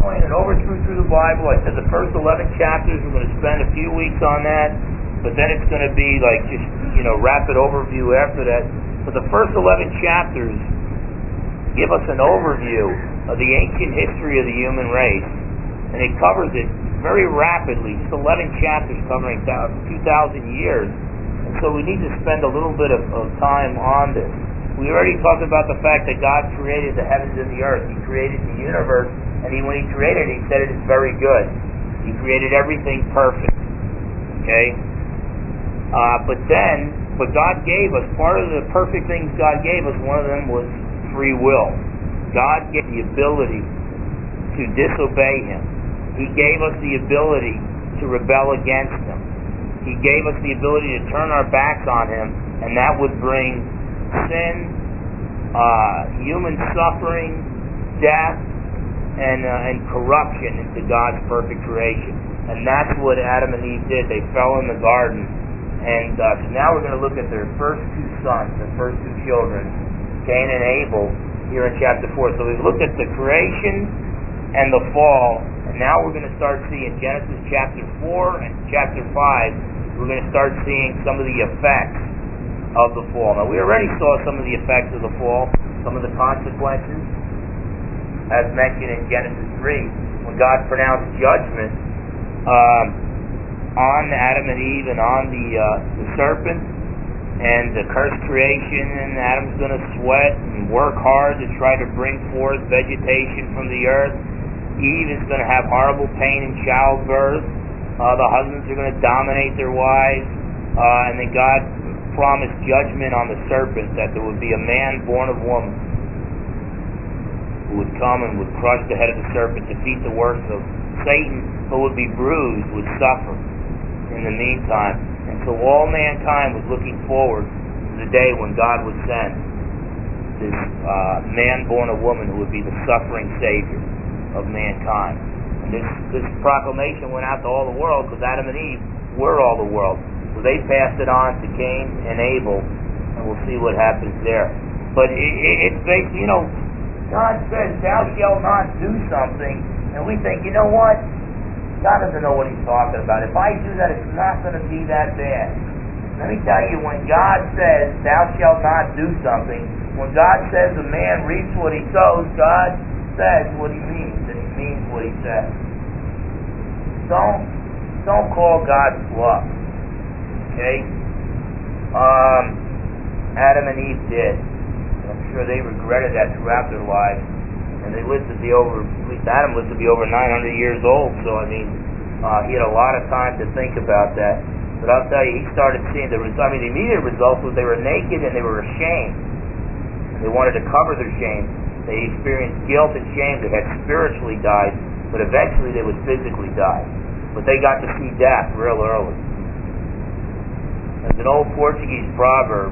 going it over through the Bible. I said the first 11 chapters, we're going to spend a few weeks on that, but then it's going to be like just, rapid overview after that. But the first 11 chapters give us an overview of the ancient history of the human race, and it covers it very rapidly, just 11 chapters covering 2,000 years. And so we need to spend a little bit of time on this. We already talked about the fact that God created the heavens and the earth. He created the universe, and when He created it, He said it is very good. He created everything perfect. Okay? But God gave us, part of the perfect things God gave us, one of them was free will. God gave the ability to disobey Him. He gave us the ability to rebel against Him. He gave us the ability to turn our backs on Him, and that would bring sin, human suffering, death, and corruption into God's perfect creation. And that's what Adam and Eve did. They fell in the garden. And so now we're going to look at their first two sons, their first two children, Cain and Abel, here in chapter 4. So we've looked at the creation and the fall, and now we're going to start seeing Genesis chapter 4 and chapter 5. We're going to start seeing some of the effects of the fall. Now, we already saw some of the effects of the fall, some of the consequences, as mentioned in Genesis 3, when God pronounced judgment on Adam and Eve and on the serpent and the cursed creation, and Adam's going to sweat and work hard to try to bring forth vegetation from the earth. Eve is going to have horrible pain in childbirth. The husbands are going to dominate their wives, and then God promised judgment on the serpent, that there would be a man born of woman who would come and would crush the head of the serpent, defeat the works of Satan, but would be bruised, would suffer in the meantime. And so all mankind was looking forward to the day when God would send this man born of woman who would be the suffering Savior of mankind. And this proclamation went out to all the world, because Adam and Eve were all the world. So they passed it on to Cain and Abel, and we'll see what happens there. But it's basically, God says, thou shalt not do something, and we think, you know what? God doesn't know what He's talking about. If I do that, it's not going to be that bad. Let me tell you, when God says, thou shalt not do something, when God says a man reaps what he sows, God says what He means, and He means what He says. Don't call God bluff. Okay? Adam and Eve did. I'm sure they regretted that throughout their lives. And they lived to be at least Adam lived to be over 900 years old, so he had a lot of time to think about that. But I'll tell you, he started seeing the immediate result was they were naked and they were ashamed. And they wanted to cover their shame. They experienced guilt and shame. They had spiritually died, but eventually they would physically die. But they got to see death real early. There's an old Portuguese proverb,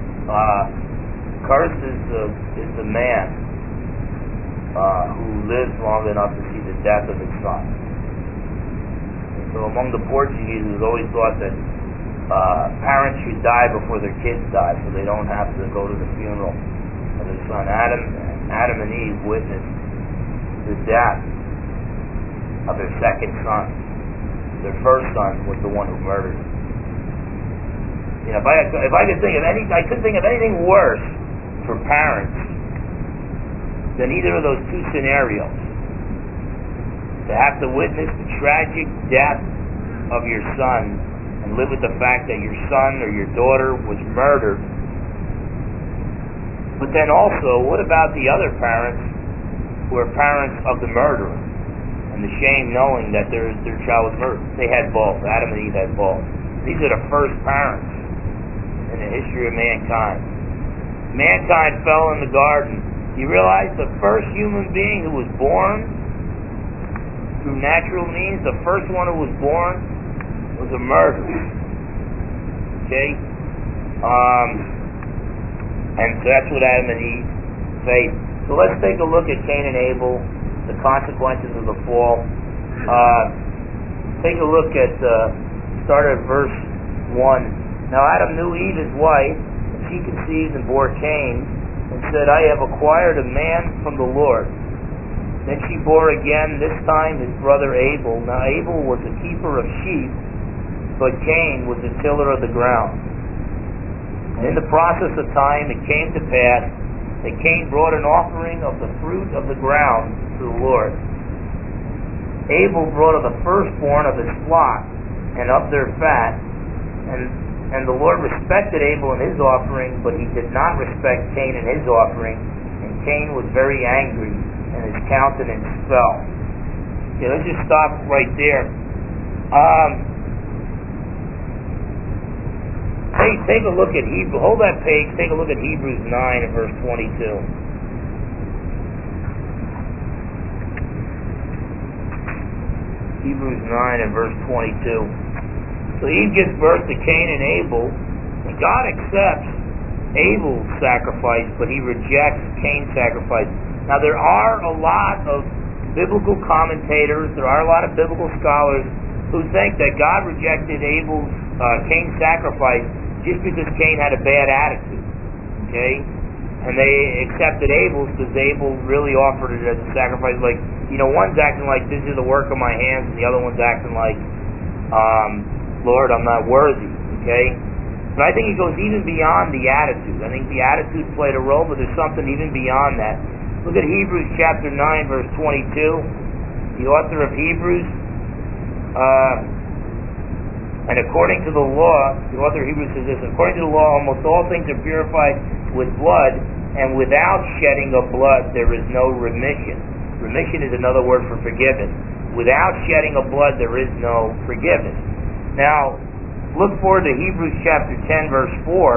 cursed is the man who lives long enough to see the death of his son. And so among the Portuguese, it was always thought that parents should die before their kids die, so they don't have to go to the funeral of their son. Adam and Eve witnessed the death of their second son. Their first son was the one who murdered him. If I could think of I couldn't think of anything worse for parents than either of those two scenarios. To have to witness the tragic death of your son and live with the fact that your son or your daughter was murdered. But then also, what about the other parents who are parents of the murderer? And the shame knowing that their child was murdered. They had both. Adam and Eve had both. These are the first parents in the history of mankind. Mankind fell in the garden. You realize the first human being who was born through natural means, the first one who was born was a murderer. Okay? And so that's what Adam and Eve faced. So let's take a look at Cain and Abel, the consequences of the fall. Take a look at, start at verse 1. Now Adam knew Eve his wife, and she conceived and bore Cain, and said, I have acquired a man from the Lord. Then she bore again, this time his brother Abel. Now Abel was a keeper of sheep, but Cain was a tiller of the ground. And in the process of time it came to pass that Cain brought an offering of the fruit of the ground to the Lord. Abel brought of the firstborn of his flock and of their fat, and the Lord respected Abel and his offering, but he did not respect Cain and his offering, and Cain was very angry, and his countenance fell. Okay, let's just stop right there. Take a look at Hebrews. Hold that page. Take a look at Hebrews 9 and verse 22. Hebrews 9 and verse 22. So Eve gives birth to Cain and Abel, and God accepts Abel's sacrifice, but he rejects Cain's sacrifice. Now there are a lot of biblical commentators, there are a lot of biblical scholars who think that God rejected Cain's sacrifice just because Cain had a bad attitude. Okay? And they accepted Abel's because Abel really offered it as a sacrifice. Like, one's acting like this is the work of my hands, and the other one's acting like, Lord, I'm not worthy. Okay? But I think it goes even beyond the attitude. I think the attitude played a role, but there's something even beyond that. Look at Hebrews chapter 9, verse 22. The author of Hebrews, and according to the law, the author of Hebrews says this, according to the law, almost all things are purified with blood, and without shedding of blood there is no remission. Remission is another word for forgiveness. Without shedding of blood there is no forgiveness. Now, look forward to Hebrews chapter 10, verse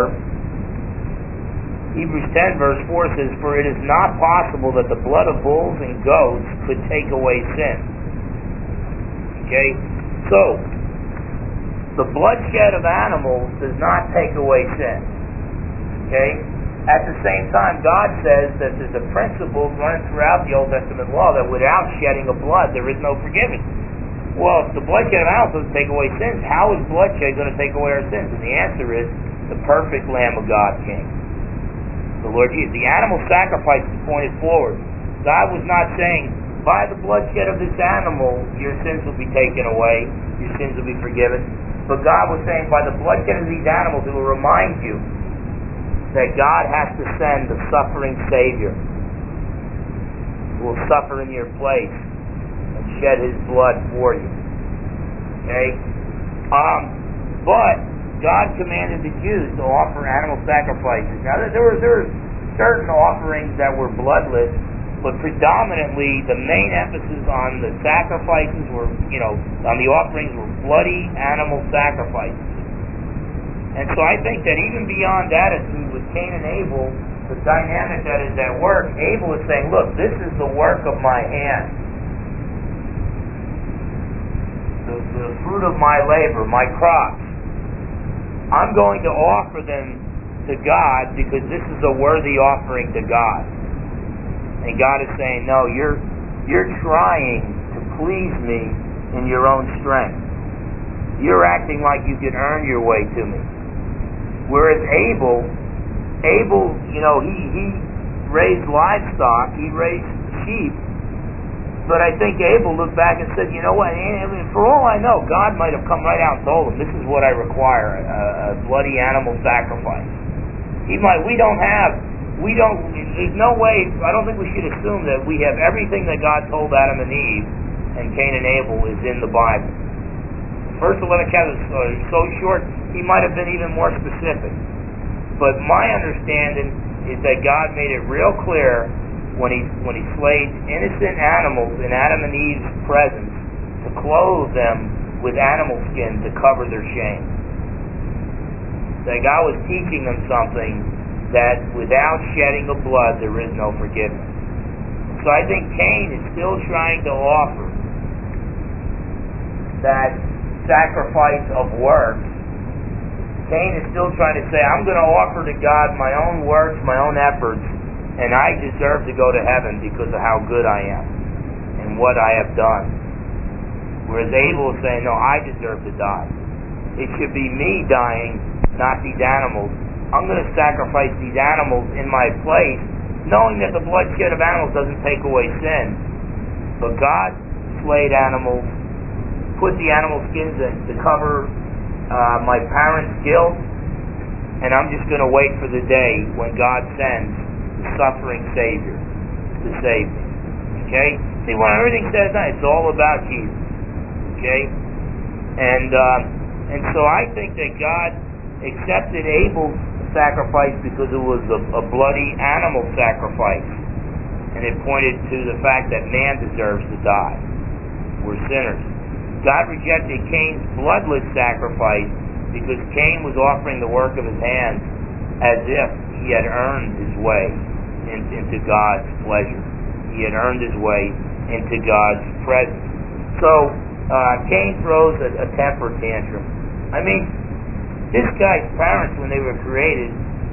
4. Hebrews 10, verse 4 says, for it is not possible that the blood of bulls and goats could take away sin. Okay? So, the bloodshed of animals does not take away sin. Okay? At the same time, God says that there's a principle running throughout the Old Testament law that without shedding of blood, there is no forgiveness. Well, if the bloodshed of animals doesn't take away sins, how is bloodshed going to take away our sins? And the answer is, the perfect Lamb of God came. The Lord Jesus. The animal sacrifice is pointed forward. God was not saying, by the bloodshed of this animal, your sins will be taken away, your sins will be forgiven. But God was saying, by the bloodshed of these animals, it will remind you that God has to send the suffering Savior who will suffer in your place and shed His blood for you. Okay? But God commanded the Jews to offer animal sacrifices. Now, there were certain offerings that were bloodless, but predominantly the main emphasis on the sacrifices were, on the offerings were bloody animal sacrifices. And so I think that even beyond attitude with Cain and Abel, the dynamic that is at work, Abel is saying, look, this is the work of my hands. The fruit of my labor, my crops. I'm going to offer them to God because this is a worthy offering to God. And God is saying, no, you're trying to please me in your own strength. You're acting like you can earn your way to me. Whereas Abel, he raised livestock, he raised sheep, but I think Abel looked back and said, you know what, for all I know, God might have come right out and told him, this is what I require, a bloody animal sacrifice. There's no way, I don't think we should assume that we have everything that God told Adam and Eve and Cain and Abel is in the Bible. First 11 chapters are so short, he might have been even more specific. But my understanding is that God made it real clear when he slayed innocent animals in Adam and Eve's presence to clothe them with animal skin to cover their shame. That God was teaching them something that without shedding of blood there is no forgiveness. So I think Cain is still trying to offer that sacrifice of works. Cain is still trying to say, I'm going to offer to God my own works, my own efforts, and I deserve to go to heaven because of how good I am and what I have done. Whereas Abel is saying, no, I deserve to die. It should be me dying, not these animals. I'm going to sacrifice these animals in my place, knowing that the bloodshed of animals doesn't take away sin, But God slayed animals, put the animal skins in to cover my parents' guilt, and I'm just going to wait for the day when God sends the suffering Savior to save me. Okay? See, when everything says that, it's all about Jesus. Okay? And so I think that God accepted Abel's sacrifice because it was a bloody animal sacrifice, and it pointed to the fact that man deserves to die. We're sinners. God rejected Cain's bloodless sacrifice because Cain was offering the work of his hands as if he had earned his way into God's pleasure. He had earned his way into God's presence. So Cain throws a temper tantrum. I mean, this guy's parents, when they were created,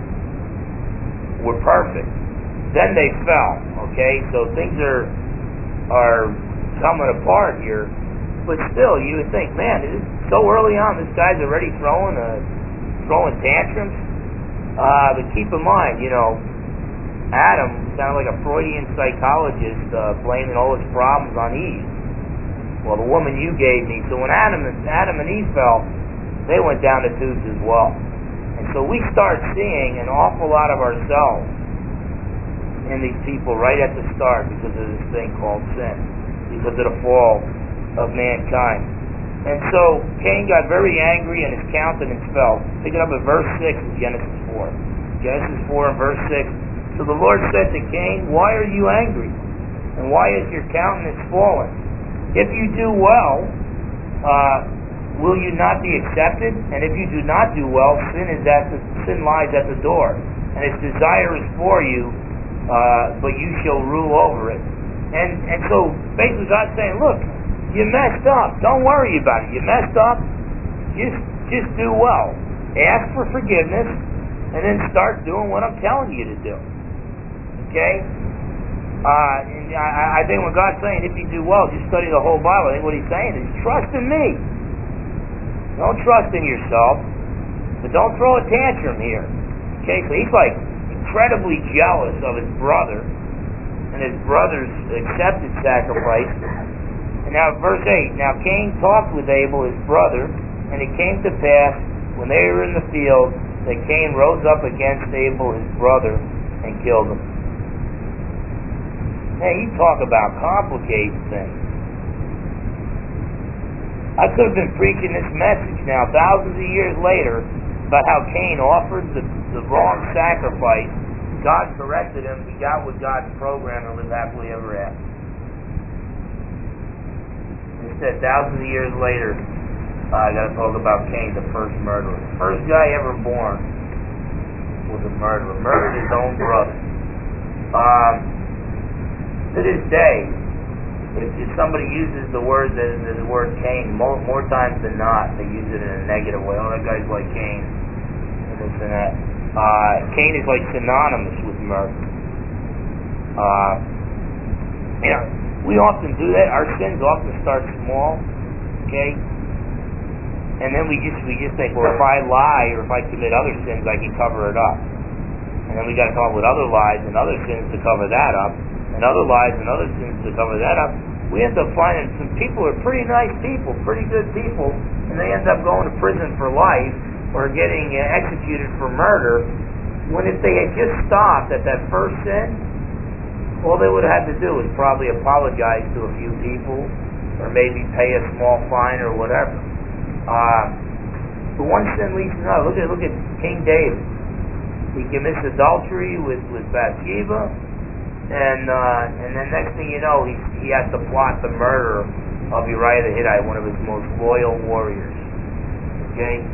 were perfect. Then they fell. Okay, so things are coming apart here. But still, you would think, man, so early on, this guy's already throwing tantrums. But keep in mind, Adam sounded like a Freudian psychologist blaming all his problems on Eve. Well, the woman you gave me. So when Adam and Eve fell, they went down the tubes as well. And so we start seeing an awful lot of ourselves in these people right at the start because of this thing called sin, because of the fall of mankind. And so Cain got very angry and his countenance fell. Pick it up at verse 6 of Genesis 4. Genesis 4 and verse 6. So the Lord said to Cain, "Why are you angry? And why is your countenance fallen? If you do well, will you not be accepted? And if you do not do well, sin lies at the door, and its desire is for you, but you shall rule over it." And so basically God's saying, look, you messed up. Don't worry about it. You messed up. Just do well. Ask for forgiveness, and then start doing what I'm telling you to do. Okay? And I think when God's saying, if you do well, just study the whole Bible, I think what He's saying is, trust in me. Don't trust in yourself, but don't throw a tantrum here. Okay? So He's like incredibly jealous of his brother and his brother's accepted sacrifice. And now verse 8, now Cain talked with Abel his brother, and it came to pass, when they were in the field, that Cain rose up against Abel his brother and killed him. Now you talk about complicated things. I could have been preaching this message now thousands of years later about how Cain offered the wrong sacrifice. God corrected him, he got with God's program and lived happily ever after. Instead, thousands of years later, I got to talk about Cain, the first murderer. The first guy ever born was a murderer. Murdered his own brother. To this day, if somebody uses the word Cain, more times than not, they use it in a negative way. Oh, that guy's like Cain, and this and that. Cain is like synonymous with murder. We often do that. Our sins often start small, okay? And then we just think, well, if I lie or if I commit other sins, I can cover it up. And then we got to come up with other lies and other sins to cover that up, and other lies and other sins to cover that up. We end up finding some people are pretty nice people, pretty good people, and they end up going to prison for life or getting executed for murder, when if they had just stopped at that first sin, all they would have had to do is probably apologize to a few people, or maybe pay a small fine or whatever. But one sin leads to another. Look at King David. He commits adultery with Bathsheba, and then next thing you know, he has to plot the murder of Uriah the Hittite, one of his most loyal warriors. Okay.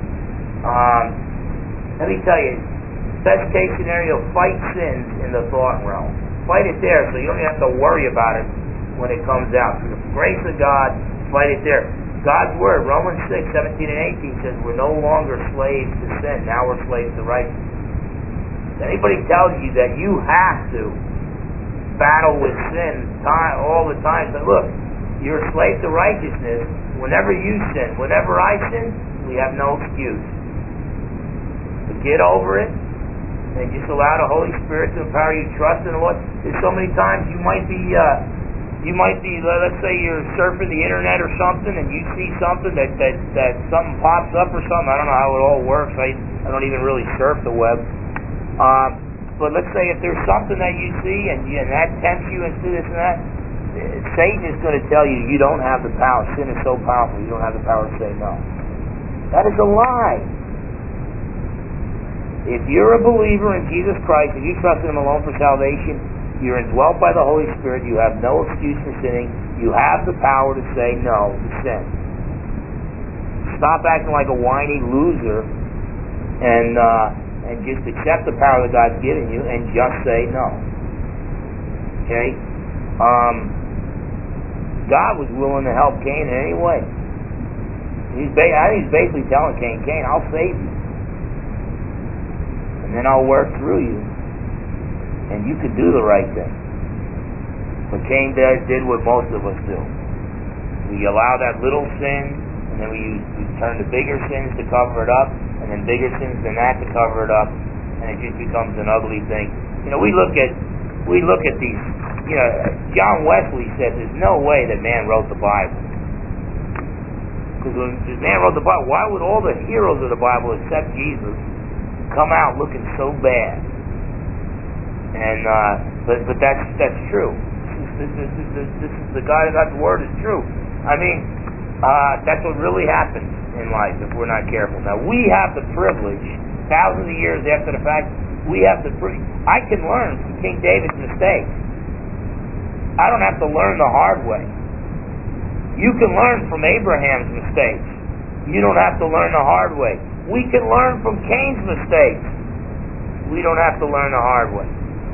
Let me tell you, best case scenario: fight sins in the thought realm. Fight it there, so you don't even have to worry about it when it comes out. Through the grace of God, fight it there. God's Word, Romans 6, 17 and 18 says we're no longer slaves to sin, now we're slaves to righteousness. If anybody tells you that you have to battle with sin all the time, say, look, you're a slave to righteousness. Whenever you sin, whenever I sin, we have no excuse. So get over it, and just allow the Holy Spirit to empower you. Trust in the Lord. There's so many times you might be You might be, let's say you're surfing the internet or something, and you see something that something pops up or something. I don't know how it all works. I don't even really surf the web. But let's say if there's something that you see and that tempts you into this and that, Satan is going to tell you you don't have the power. Sin is so powerful, you don't have the power to say no. That is a lie. If you're a believer in Jesus Christ, if you trust in Him alone for salvation, you're indwelt by the Holy Spirit, you have no excuse for sinning, you have the power to say no to sin. Stop acting like a whiny loser and just accept the power that God's given you and just say no. Okay? God was willing to help Cain in any way. I think he's basically telling Cain, I'll save you. And then I'll work through you. And you could do the right thing. But Cain did what most of us do. We allow that little sin, and then we turn to bigger sins to cover it up, and then bigger sins than that to cover it up, and it just becomes an ugly thing. We look at these. John Wesley said there's no way that man wrote the Bible. Because when the man wrote the Bible, why would all the heroes of the Bible, except Jesus, come out looking so bad? And but that's true. This is the God of God's word is true. I mean, that's what really happens in life if we're not careful. Now we have the privilege, thousands of years after the fact, I can learn from King David's mistakes. I don't have to learn the hard way. You can learn from Abraham's mistakes. You don't have to learn the hard way. We can learn from Cain's mistakes. We don't have to learn the hard way.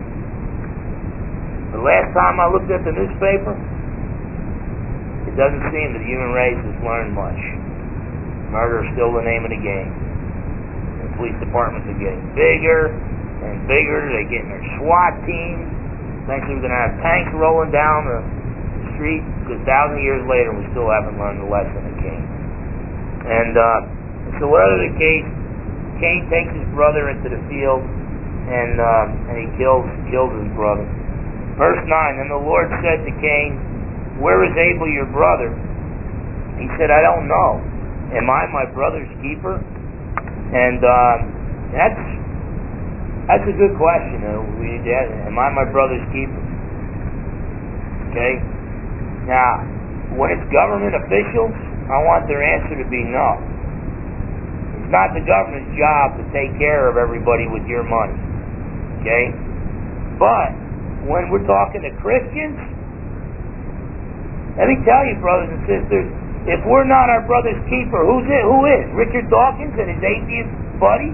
The last time I looked at the newspaper, it doesn't seem that the human race has learned much. Murder is still the name of the game. The police departments are getting bigger and bigger. They're getting their SWAT teams. Eventually we're going to have tanks rolling down the street because 1,000 years later we still haven't learned the lesson of Cain. And so whatever the case, Cain takes his brother into the field and he kills his brother. Verse 9, and the Lord said to Cain, where is Abel your brother? He said, I don't know. Am I my brother's keeper? And that's a good question. Am I my brother's keeper? Okay? Now, when it's government officials, I want their answer to be no. It's not the government's job to take care of everybody with your money. Okay? But when we're talking to Christians, let me tell you, brothers and sisters, if we're not our brother's keeper, who is? Richard Dawkins and his atheist buddies?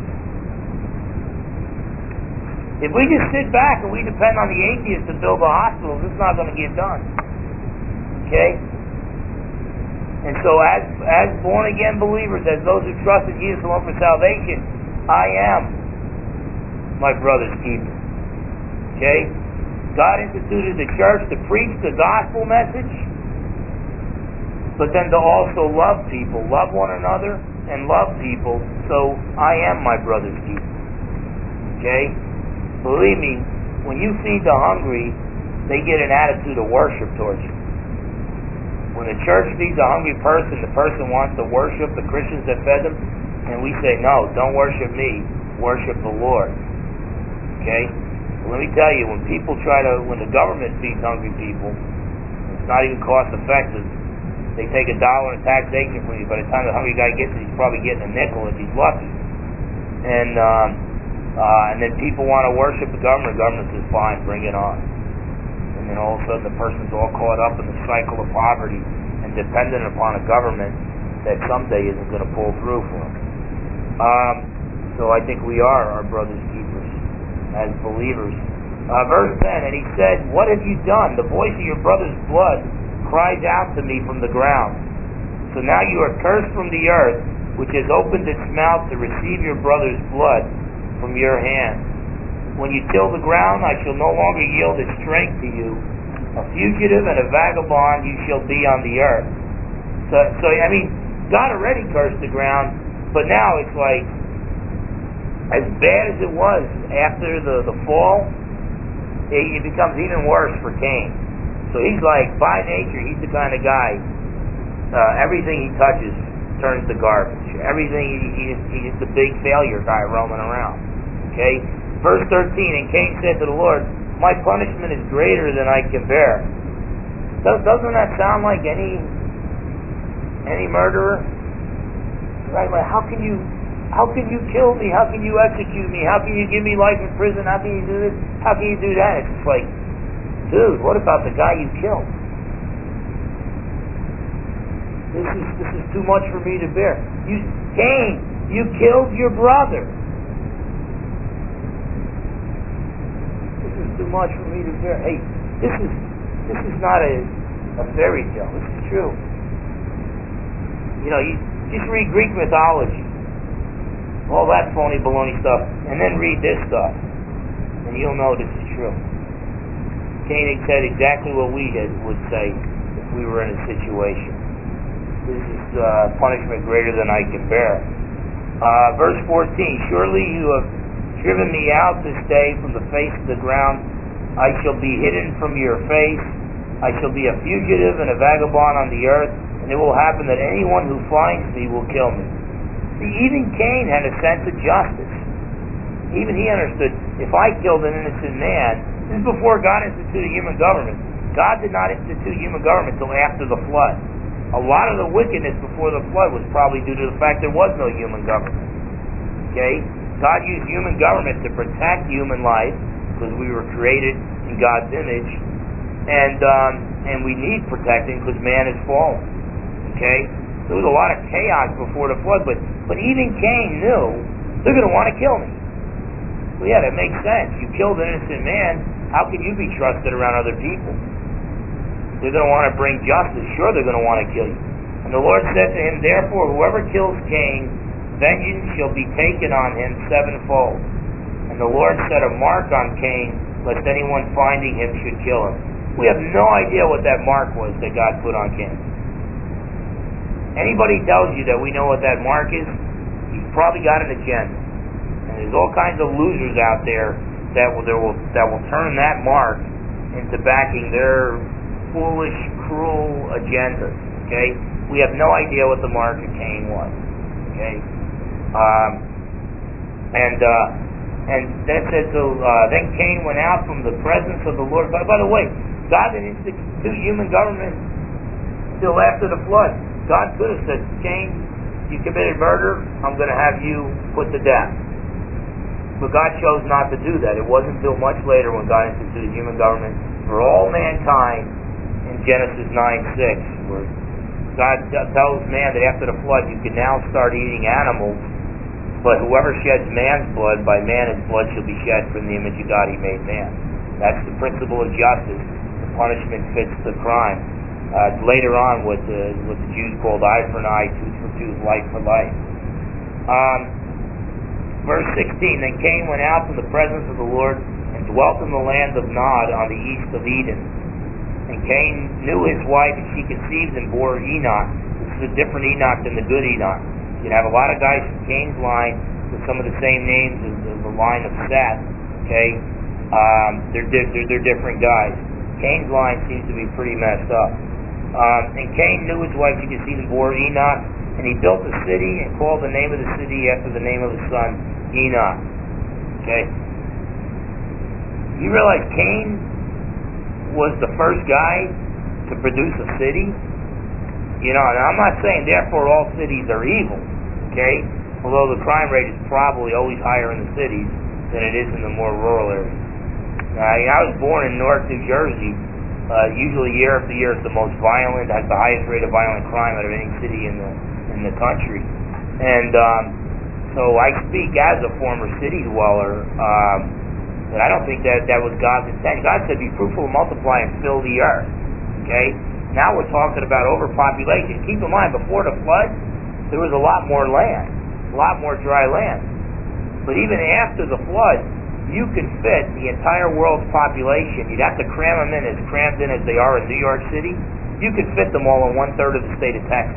If we just sit back and we depend on the atheists to build the hospitals, it's not going to get done. Okay? And so as born-again believers, as those who trust in Jesus alone for salvation, I am my brother's keeper. Okay? God instituted the church to preach the gospel message, but then to also love people, love one another, and love people. So I am my brother's keeper. Okay? Believe me, when you feed the hungry, they get an attitude of worship towards you. When the church feeds a hungry person, the person wants to worship the Christians that fed them, and we say, no, don't worship me, worship the Lord. Okay? Let me tell you, when the government feeds hungry people, it's not even cost effective. They take $1 in taxation from you. By the time the hungry guy gets it, he's probably getting a nickel if he's lucky. And then people want to worship the government. The government says, fine, bring it on. And then all of a sudden the person's all caught up in the cycle of poverty and dependent upon a government that someday isn't going to pull through for them. So I think we are our brother's keepers as believers. Verse 10, and he said, what have you done? The voice of your brother's blood cries out to me from the ground. So now you are cursed from the earth, which has opened its mouth to receive your brother's blood from your hand. When you till the ground, I shall no longer yield its strength to you. A fugitive and a vagabond you shall be on the earth. So I mean, God already cursed the ground, but now it's like, as bad as it was after the fall, it becomes even worse for Cain. So he's like, by nature, he's the kind of guy, everything he touches turns to garbage. Everything, he's the big failure guy roaming around. Okay? Verse 13, and Cain said to the Lord, my punishment is greater than I can bear. Doesn't that sound like any murderer? Right? Like, how can you kill me? How can you execute me? How can you give me life in prison? How can you do this? How can you do that? It's just like, dude, what about the guy you killed? This is too much for me to bear. Cain, you killed your brother. This is too much for me to bear. Hey, this is not a fairy tale. This is true. You just read Greek mythology, all that phony baloney stuff, and then read this stuff, and you'll know this is true. Cain said exactly what we would say if we were in a situation. This is punishment greater than I can bear. Verse 14, surely you have driven me out this day from the face of the ground. I shall be hidden from your face. I shall be a fugitive and a vagabond on the earth, and it will happen that anyone who finds me will kill me. See, even Cain had a sense of justice. Even he understood, if I killed an innocent man, this is before God instituted human government. God did not institute human government until after the flood. A lot of the wickedness before the flood was probably due to the fact there was no human government. Okay? God used human government to protect human life, because we were created in God's image, and we need protecting because man is fallen. Okay? There was a lot of chaos before the flood, but even Cain knew they're going to want to kill me. Well, yeah, that makes sense. You killed an innocent man, how can you be trusted around other people? They're going to want to bring justice. Sure, they're going to want to kill you. And the Lord said to him, therefore, whoever kills Cain, vengeance shall be taken on him sevenfold. And the Lord set a mark on Cain, lest anyone finding him should kill him. We have no idea what that mark was that God put on Cain. Anybody tells you that we know what that mark is, he's probably got an agenda. And there's all kinds of losers out there that will turn that mark into backing their foolish, cruel agendas. Okay? We have no idea what the mark of Cain was. Okay? And that says, then Cain went out from the presence of the Lord. By the way, God didn't institute human government till after the flood. God could have said, Cain, you committed murder, I'm going to have you put to death. But God chose not to do that. It wasn't until much later when God instituted human government for all mankind in Genesis 9:6, where God tells man that after the flood you can now start eating animals, but whoever sheds man's blood, by man his blood shall be shed. From the image of God he made man. That's the principle of justice. The punishment fits the crime. Later on, what the Jews called eye for an eye, tooth for tooth, life for life. Verse 16, then Cain went out from the presence of the Lord and dwelt in the land of Nod on the east of Eden. And Cain knew his wife, and she conceived and bore Enoch. This is a different Enoch than the good Enoch. You'd have a lot of guys from Cain's line with some of the same names as the line of Seth. Okay, they're different guys. Cain's line seems to be pretty messed up. And Cain knew his wife, she conceived and bore Enoch, and he built a city and called the name of the city after the name of his son Enoch. Okay, you realize Cain was the first guy to produce a city? You know, and I'm not saying therefore all cities are evil, okay? Although the crime rate is probably always higher in the cities than it is in the more rural areas. I was born in Newark, New Jersey. Usually year after year it's the most violent, has the highest rate of violent crime out of any city in the country. And so I speak as a former city dweller, and I don't think that was God's intent. God said, be fruitful and multiply and fill the earth. Okay? Now we're talking about overpopulation. Keep in mind, before the flood, there was a lot more land, a lot more dry land. But even after the flood, you could fit the entire world's population. You'd have to cram them in as crammed in as they are in New York City. You could fit them all in 1/3 of the state of Texas.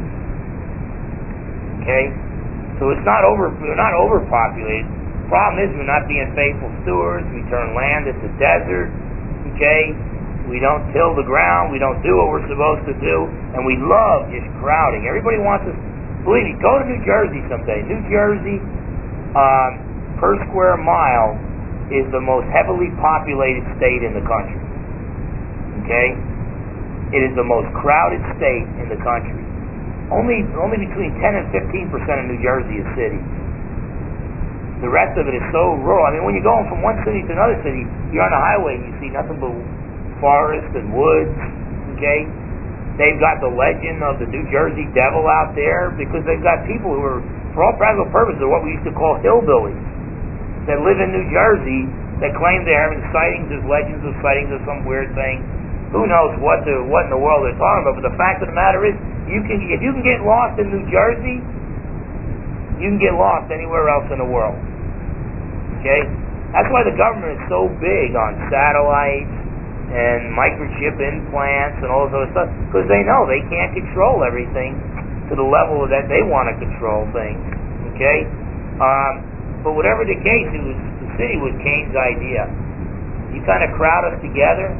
Okay? So we're not overpopulated. Problem is we're not being faithful stewards. We turn land into desert. Okay? We don't till the ground. We don't do what we're supposed to do. And we love just crowding. Everybody wants us. Believe me, go to New Jersey someday. New Jersey, per square mile, is the most heavily populated state in the country. Okay? It is the most crowded state in the country. Only between 10 and 15% of New Jersey is city. The rest of it is so rural. I mean, when you're going from one city to another city, you're on a highway and you see nothing but forest and woods. Okay? They've got the legend of the New Jersey Devil out there because they've got people who are, for all practical purposes, are what we used to call hillbillies that live in New Jersey that claim they're having sightings. There's legends of sightings of some weird thing. Who knows what in the world they're talking about? But the fact of the matter is, if you can get lost in New Jersey, you can get lost anywhere else in the world. Okay? That's why the government is so big on satellites and microchip implants and all this other stuff, because they know they can't control everything to the level that they want to control things. Okay? But whatever the case, the city was Cain's idea. You kind of crowd us together,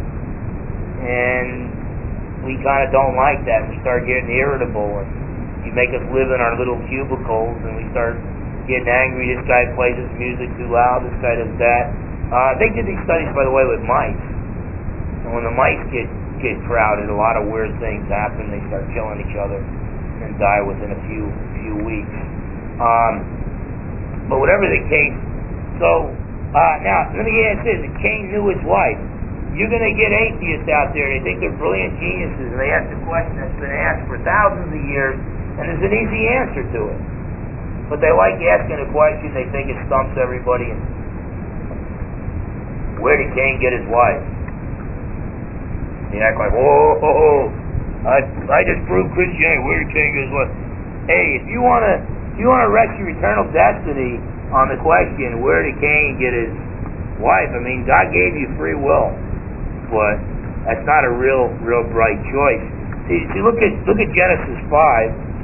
and we kind of don't like that. We start getting irritable, and you make us live in our little cubicles, and we start getting angry. This guy plays his music too loud. This guy does that. They did these studies, by the way, with mice. And when the mice get crowded, a lot of weird things happen. They start killing each other and die within a few weeks. But whatever the case, so now let me ask this: if Cain knew his wife, you're going to get atheists out there. They think they're brilliant geniuses, and they ask the question that's been asked for thousands of years, and there's an easy answer to it. But they like asking a question. They think it stumps everybody. And where did Cain get his wife? They act like, whoa, I just proved Christianity. Where did Cain get his wife? Hey, if you want to rest your eternal destiny on the question, where did Cain get his wife? I mean, God gave you free will, but that's not a real bright choice. See, look at Genesis 5.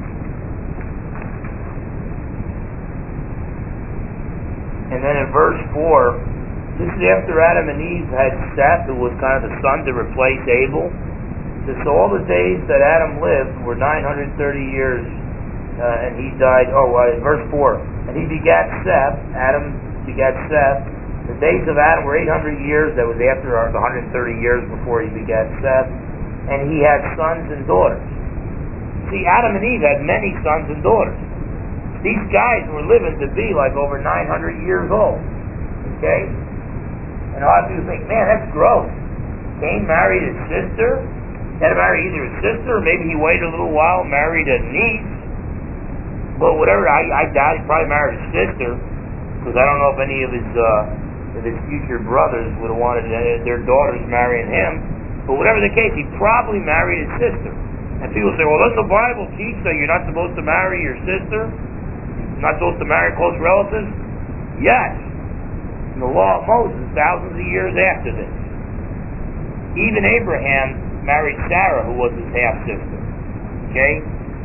And then in verse 4, this is after Adam and Eve had Seth, who was kind of the son to replace Abel. So all the days that Adam lived were 930 years, and he died, verse 4. And he begat Seth, Adam begat Seth. The days of Adam were 800 years, that was after the 130 years before he begat Seth. And he had sons and daughters. See, Adam and Eve had many sons and daughters. These guys were living to be like over 900 years old. Okay? And a lot of people think, man, that's gross. Cain married his sister. He had to marry either his sister, or maybe he waited a little while, married a niece. But whatever, I doubt he probably married his sister, because I don't know if any of his future brothers would have wanted their daughters marrying him. But whatever the case, he probably married his sister. And people say, well, doesn't the Bible teach that you're not supposed to marry your sister? Not supposed to marry close relatives? Yes. In the law of Moses, thousands of years after this. Even Abraham married Sarah, who was his half-sister. Okay?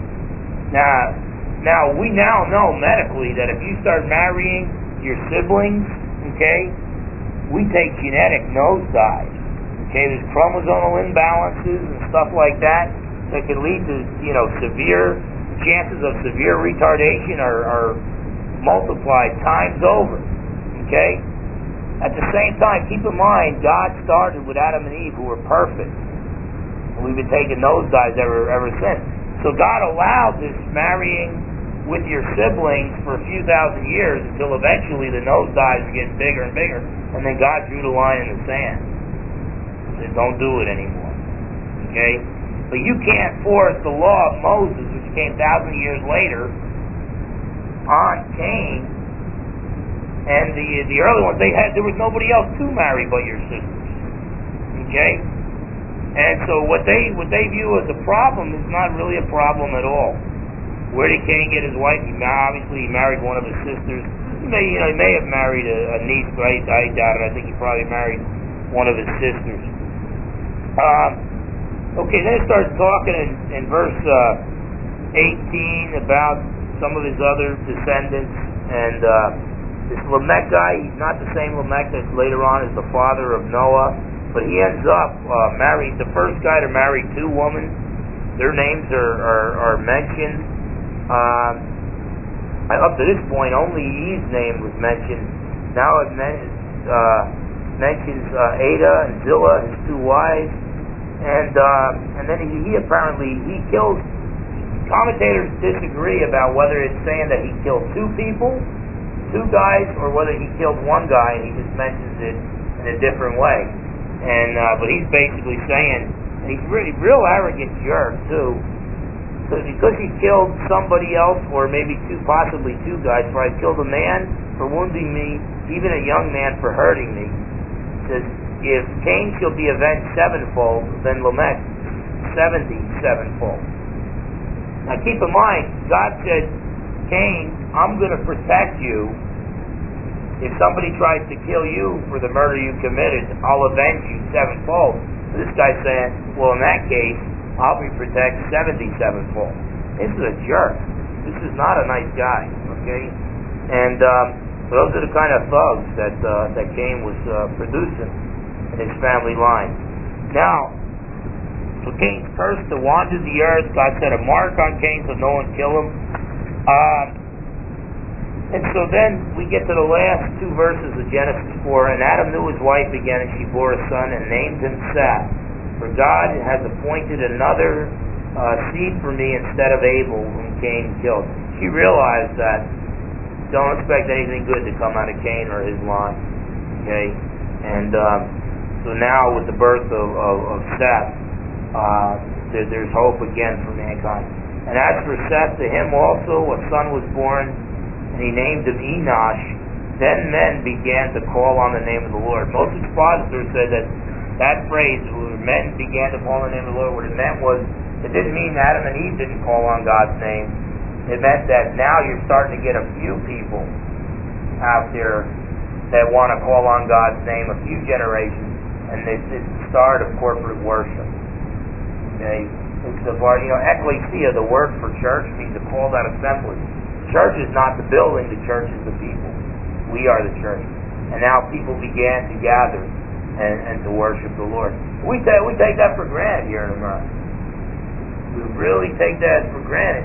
Now, we now know medically that if you start marrying your siblings, okay, we take genetic nosedives. Okay, there's chromosomal imbalances and stuff like that can lead to, severe chances of severe retardation are multiplied times over. Okay? At the same time, keep in mind, God started with Adam and Eve, who were perfect. And we've been taking nosedives ever since. So God allowed this marrying with your siblings for a few thousand years until eventually the nosedives get bigger and bigger. And then God drew the line in the sand. He said, don't do it anymore. Okay? But you can't force the law of Moses, which came 1,000 years later, on Cain. And the early ones, there was nobody else to marry but your sisters. Okay? And so what they view as a problem is not really a problem at all. Where did Cain get his wife? Obviously he married one of his sisters. He may have married a niece, but I doubt it. I think he probably married one of his sisters. Okay, then it starts talking in verse 18 about some of his other descendants, and this Lamech guy, he's not the same Lamech that later on is the father of Noah. But he ends up marrying the first guy to marry two women. Their names are mentioned. Up to this point, only Eve's name was mentioned. Now it mentions Ada and Zillah, his two wives, and then he apparently kills. Commentators disagree about whether it's saying that he killed two guys, or whether he killed one guy and he just mentions it in a different way. And but he's basically saying, and he's really real arrogant jerk too. So because he killed somebody else, or maybe possibly two guys, for I killed a man for wounding me, even a young man for hurting me. He says, if Cain shall be avenged sevenfold, then Lamech 77-fold. Now keep in mind, God said, Cain, I'm going to protect you. If somebody tries to kill you for the murder you committed, I'll avenge you sevenfold. So this guy's saying, well, in that case, I'll be protected 77-fold. This is a jerk. This is not a nice guy, okay? And those are the kind of thugs that Cain was producing in his family line. Now, so Cain's cursed to wander the earth. God set a mark on Cain so no one kill him. And so then we get to the last two verses of Genesis 4. And Adam knew his wife again, and she bore a son and named him Seth. For God has appointed another seed for me instead of Abel, whom Cain killed. She realized that don't expect anything good to come out of Cain or his line. Okay? And so now with the birth of Seth, there's hope again for mankind. And as for Seth, to him also a son was born, and he named him Enosh. Then men began to call on the name of the Lord. Most expositors said that phrase, when men began to call on the name of the Lord, what it meant was, it didn't mean Adam and Eve didn't call on God's name. It meant that now you're starting to get a few people out there that want to call on God's name, a few generations, and it's the start of corporate worship. Okay? It's the ecclesia, the word for church, means a called out assembly. Church is not the building, the church is the people. We are the church. And now people began to gather and to worship the Lord. We take that for granted here in America. We really take that for granted.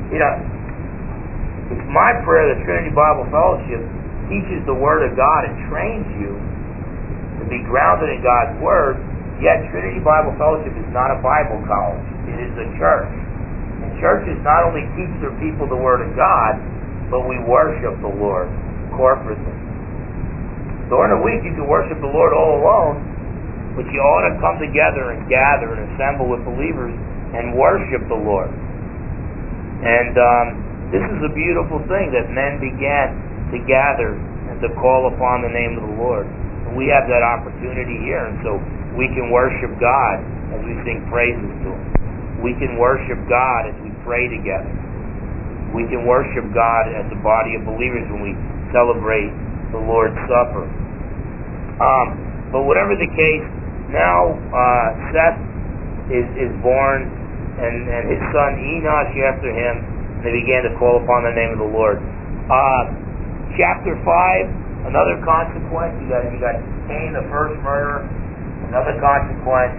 It's my prayer that Trinity Bible Fellowship teaches the Word of God and trains you to be grounded in God's Word. Yet Trinity Bible Fellowship is not a Bible college. It is a church. And churches not only teach their people the Word of God, but we worship the Lord corporately. During the week you can worship the Lord all alone, but you ought to come together and gather and assemble with believers and worship the Lord. And this is a beautiful thing that men began to gather and to call upon the name of the Lord. And we have that opportunity here, and so we can worship God as we sing praises to Him. We can worship God as we pray together. We can worship God as a body of believers when we celebrate the Lord's Supper. But whatever the case, now Seth is born, and his son Enosh after him. They began to call upon the name of the Lord. Chapter 5, another consequence. You got Cain, the first murder. Another consequence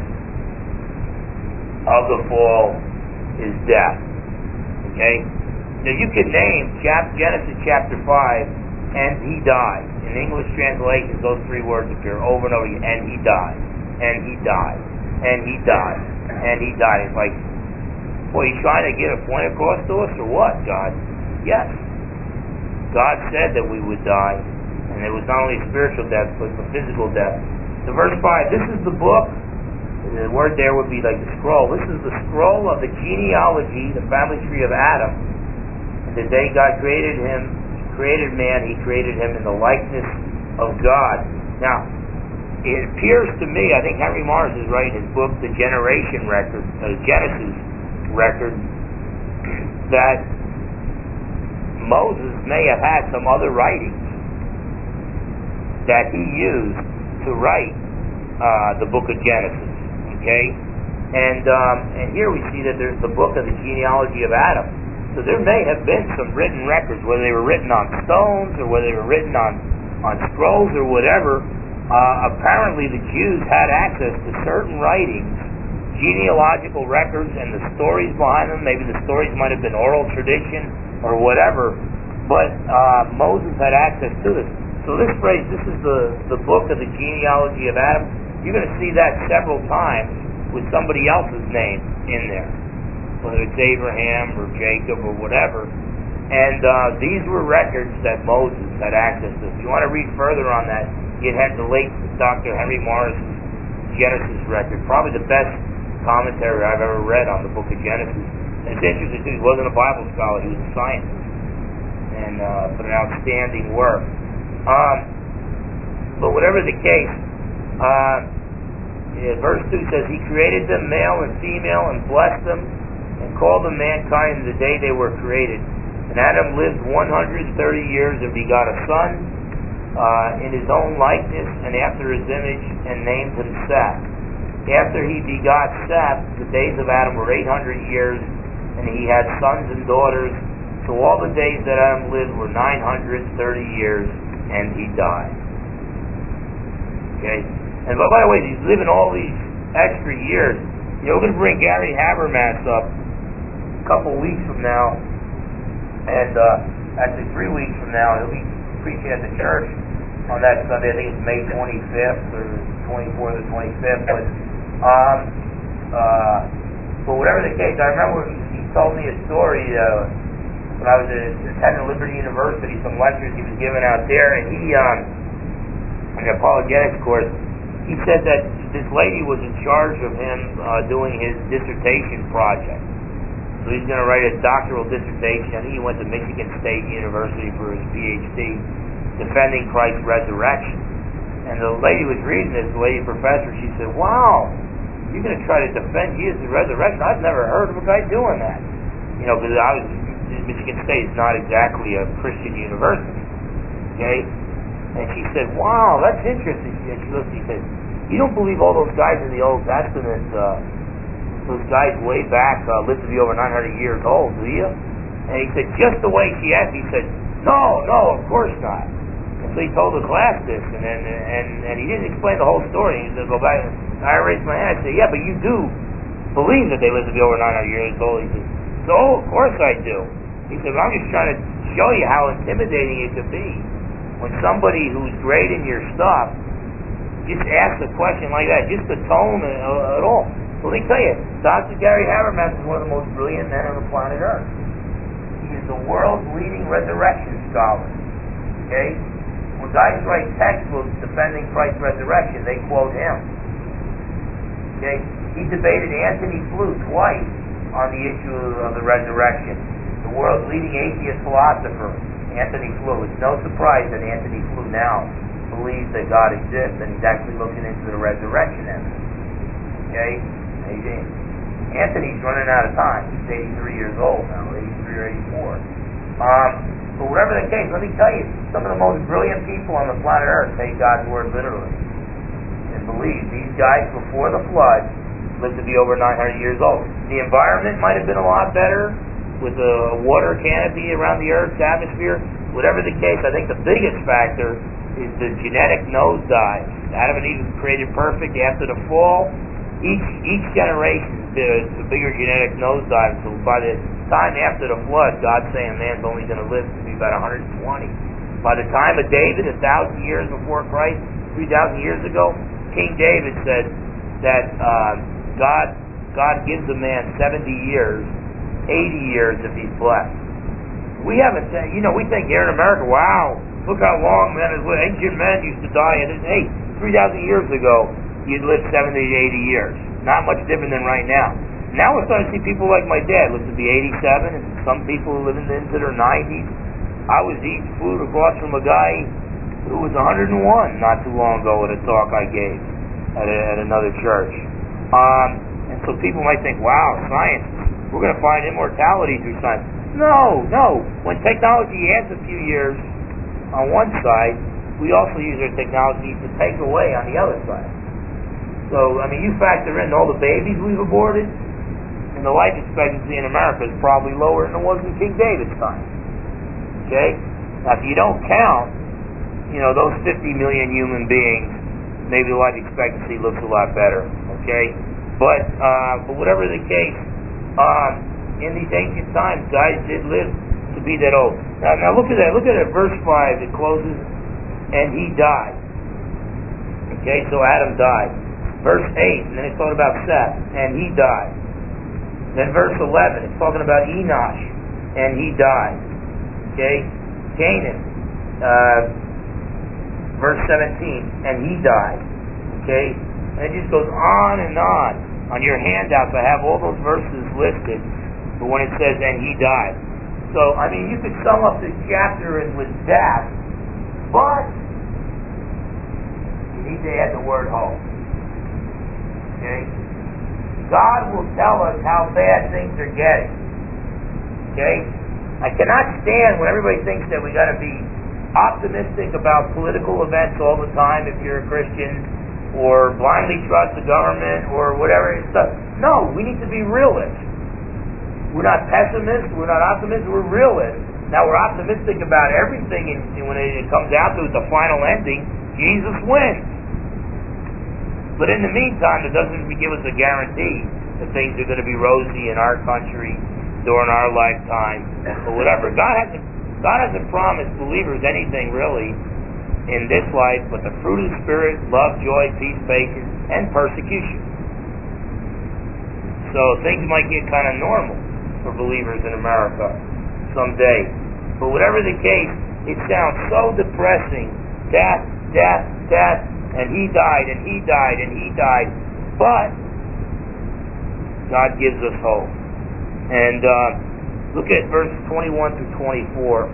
of the fall is death. Okay? Now you could name Genesis chapter 5, and he died. In English translations, those three words appear over and over again. And he died. And he died. And he died. And he died. It's like, boy, you trying to get a point across to us or what, God? Yes. God said that we would die. And it was not only spiritual death, but physical death. So verse 5, this is the book. The word there would be like the scroll. This is the scroll of the genealogy, the family tree of Adam. And the day God created man, He created him in the likeness of God. Now, it appears to me, I think Henry Mars is right in his book, The Generation Record, Genesis Record, that Moses may have had some other writings that he used to write the book of Genesis. Okay? And here we see that there's the book of the genealogy of Adam. So there may have been some written records, whether they were written on stones or whether they were written on scrolls or whatever, Apparently the Jews had access to certain writings, genealogical records, and the stories behind them. Maybe the stories might have been oral tradition or whatever, but Moses had access to this. So this phrase, this is the book of the genealogy of Adam, you're going to see that several times with somebody else's name in there, whether it's Abraham or Jacob or whatever. And these were records that Moses had access to. If you want to read further on that, you had the late Dr. Henry Morris's Genesis record, probably the best commentary I've ever read on the book of Genesis. And it's interesting too, he wasn't a Bible scholar, he was a scientist, and but an outstanding work. But whatever the case, verse 2 says, He created them male and female and blessed them and called them mankind the day they were created. And Adam lived 130 years and begot a son in his own likeness and after his image, and named him Seth. After he begot Seth, the days of Adam were 800 years, and he had sons and daughters. So all the days that Adam lived were 930 years, and he died. Okay? And by the way, he's living all these extra years. You know, we're going to bring Gary Habermas up a couple weeks from now, and actually 3 weeks from now, he'll be preaching at the church on that Sunday. I think it's May 25th or 24th or 25th. But whatever the case, I remember he told me a story when I was attending Liberty University, some lectures he was giving out there, and he, in an apologetics course, he said that this lady was in charge of him doing his dissertation project. So he's going to write a doctoral dissertation. I think he went to Michigan State University for his PhD, defending Christ's resurrection. And the lady was reading this, the lady professor, she said, wow, you're going to try to defend Jesus' resurrection? I've never heard of a guy doing that. You know, because Michigan State is not exactly a Christian university. Okay? And she said, wow, that's interesting. And she looked, she said, you don't believe all those guys in the Old Testament, those guys way back lived to be over 900 years old, do you? And he said, just the way she asked, he said, no, of course not. And so he told the class this, and he didn't explain the whole story. He said, go back. And I raised my hand and said, yeah, but you do believe that they lived to be over 900 years old. He said, oh, of course I do. He said, well, I'm just trying to show you how intimidating it could be when somebody who's great in your stuff just asks a question like that, just the tone at all. Well, let me tell you, Dr. Gary Habermas is one of the most brilliant men on the planet Earth. He is the world's leading resurrection scholar. Okay? When guys write textbooks defending Christ's resurrection, they quote him. Okay? He debated Antony Flew twice on the issue of the resurrection. The world's leading atheist philosopher, Antony Flew. It's no surprise that Antony Flew now believes that God exists, and he's actually looking into the resurrection evidence. Okay? Anthony's running out of time. He's 83 years old now, 83 or 84. But whatever the case, let me tell you, some of the most brilliant people on the planet Earth take God's word literally and believe these guys before the flood lived to be over 900 years old. The environment might have been a lot better with a water canopy around the Earth's atmosphere. Whatever the case, I think the biggest factor is the genetic nosedive. Adam and Eve was created perfect after the fall. Each generation did a bigger genetic nosedive. So by the time after the flood, God's saying man's only going to live to be about 120. By the time of David, 1,000 years before Christ, 3,000 years ago, King David said that God gives a man 70 years, 80 years if he's blessed. We haven't, we think here in America, wow, look how long men has lived. Ancient men used to die, and 3,000 years ago, you'd live 70 to 80 years. Not much different than right now. Now we're starting to see people like my dad live to be 87, and some people living into their 90s. I was eating food across from a guy who was 101 not too long ago at a talk I gave at another church. And so people might think, wow, science, we're going to find immortality through science. No. When technology adds a few years on one side, we also use our technology to take away on the other side. So, you factor in all the babies we've aborted, and the life expectancy in America is probably lower than it was in King David's time. Okay? Now, if you don't count, those 50 million human beings maybe the life expectancy looks a lot better. Okay, but whatever the case, in these ancient times, guys did live to be that old. Now look at that. Look at it. Verse 5. It closes, and he died. Okay, so Adam died. Verse 8, and then it's talking about Seth, and he died. Then verse 11, it's talking about Enosh, and he died. Okay, Canaan, verse 17, and he died. Okay, and it just goes on and on. On your handouts, I have all those verses listed, but when it says, and he died. So, I mean, you could sum up this chapter with death, but you need to add the word hope. Okay? God will tell us how bad things are getting. Okay? I cannot stand when everybody thinks that we got to be optimistic about political events all the time if you're a Christian, or blindly trust the government, or whatever stuff. No, we need to be realists. We're not pessimists, we're not optimists, we're realists. Now we're optimistic about everything, and when it comes down to it, the final ending, Jesus wins. But in the meantime, it doesn't give us a guarantee that things are going to be rosy in our country during our lifetime, or whatever. God hasn't promised believers anything really in this life but the fruit of the Spirit, love, joy, peace, patience, and persecution. So things might get kind of normal for believers in America someday. But whatever the case, it sounds so depressing. Death, death, death, and he died, and he died, and he died. But God gives us hope. And look at verse 21 through 24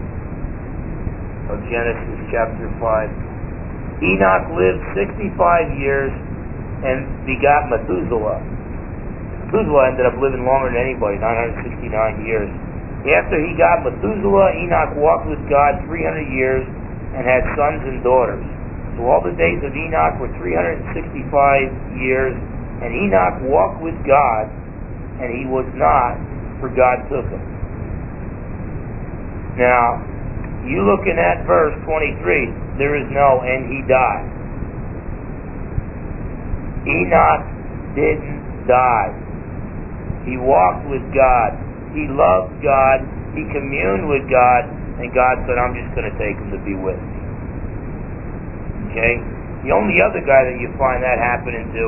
of Genesis chapter 5. Enoch lived 65 years and begot Methuselah. Methuselah ended up living longer than anybody, 969 years. After he got Methuselah, Enoch walked with God 300 years and had sons and daughters. So all the days of Enoch were 365 years, and Enoch walked with God, and he was not, for God took him. Now, you looking at verse 23, there is no, and he died. Enoch didn't die. He walked with God. He loved God. He communed with God, and God said, I'm just going to take him to be with me. Okay? The only other guy that you find that happening to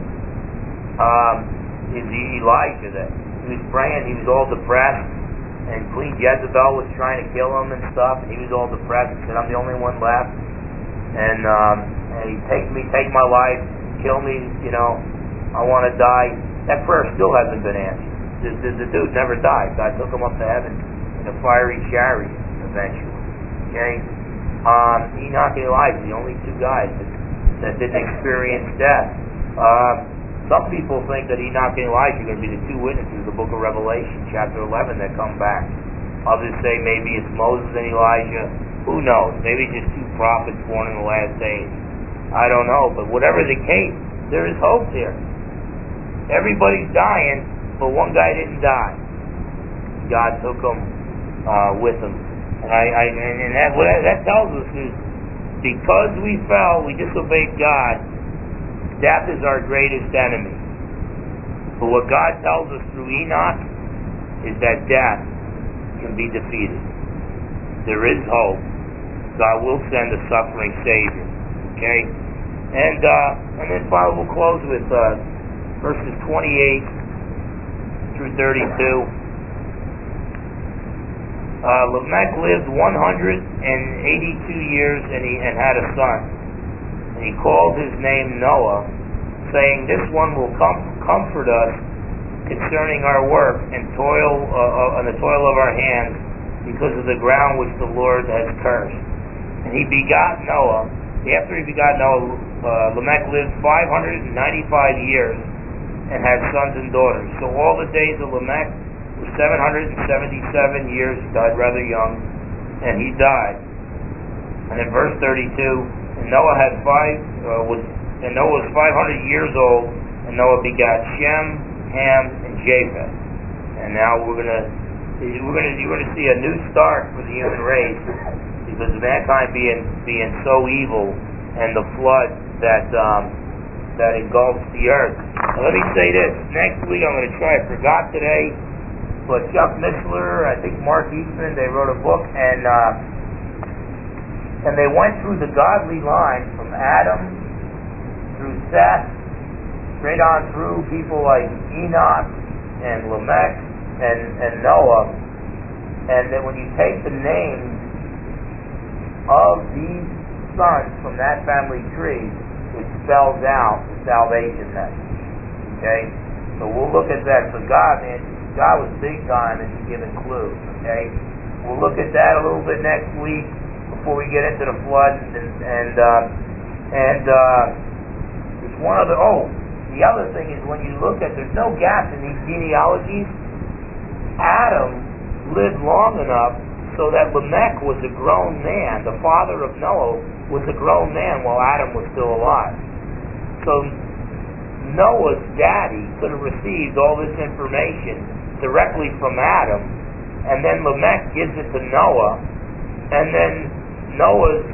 is Elijah. That he was praying, he was all depressed, and Queen Jezebel was trying to kill him and stuff, and he was all depressed and said, I'm the only one left, and he take my life, kill me, I want to die. That prayer still hasn't been answered. The dude never died. God took him up to heaven in a fiery chariot eventually. Okay? Enoch and Elijah, the only two guys that didn't experience death. Some people think that Enoch and Elijah are going to be the two witnesses of the book of Revelation, chapter 11, that come back. Others say maybe it's Moses and Elijah. Who knows? Maybe just two prophets born in the last days. I don't know. But whatever the case, there is hope there. Everybody's dying, but one guy didn't die. God took him with him. And what that tells us is, because we fell, we disobeyed God, death is our greatest enemy. But what God tells us through Enoch is that death can be defeated. There is hope. God will send a suffering Savior. Okay? And then finally we'll close with verses 28 through 32. Lamech lived 182 years and had a son. And he called his name Noah, saying, this one will comfort us concerning our work and toil on the toil of our hands, because of the ground which the Lord has cursed. And he begot Noah. After he begot Noah, Lamech lived 595 years and had sons and daughters. So all the days of Lamech was 777 years. He died rather young, and he died. And in verse 32, and Noah was 500 years old, and Noah begot Shem, Ham, and Japheth. And now you're gonna see a new start for the human race, because of mankind being so evil, and the flood that engulfs the earth. Now, let me say this. Next week I'm going to try. I forgot today, but Chuck Missler, I think Mark Eastman, they wrote a book, and they went through the godly line from Adam through Seth, straight on through people like Enoch and Lamech and Noah, and then when you take the names of these sons from that family tree, it spells out the salvation message. Okay? So we'll look at that. So God was big time in giving clues. Okay? We'll look at that a little bit next week before we get into the flood. And it's one of the the other thing is when you look at, there's no gaps in these genealogies. Adam lived long enough so that Lamech was a grown man. The father of Noah was a grown man while Adam was still alive. So Noah's daddy could have received all this information directly from Adam, and then Lamech gives it to Noah, and then Noah's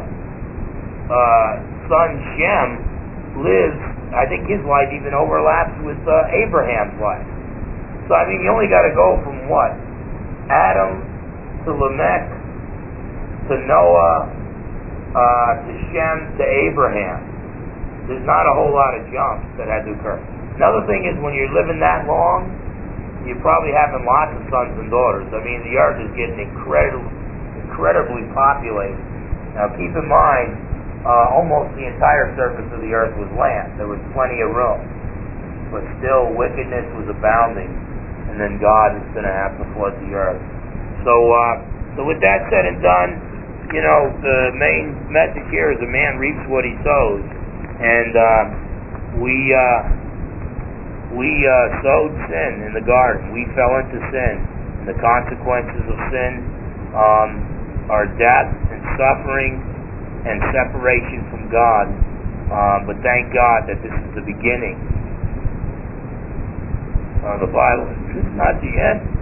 son Shem lives, I think his life even overlaps with Abraham's life. So I mean, you only got to go from what? Adam to Lamech, to Noah, to Shem, to Abraham. There's not a whole lot of jumps that had to occur. Another thing is when you're living that long, you're probably having lots of sons and daughters. I mean, the earth is getting incredibly populated. Now keep in mind, almost the entire surface of the earth was land. There was plenty of room. But still, wickedness was abounding. And then God is going to have to flood the earth. So with that said and done, the main message here is a man reaps what he sows, and we sowed sin in the garden. We fell into sin, and the consequences of sin are death and suffering and separation from God. But thank God that this is the beginning of the Bible. It's not the end.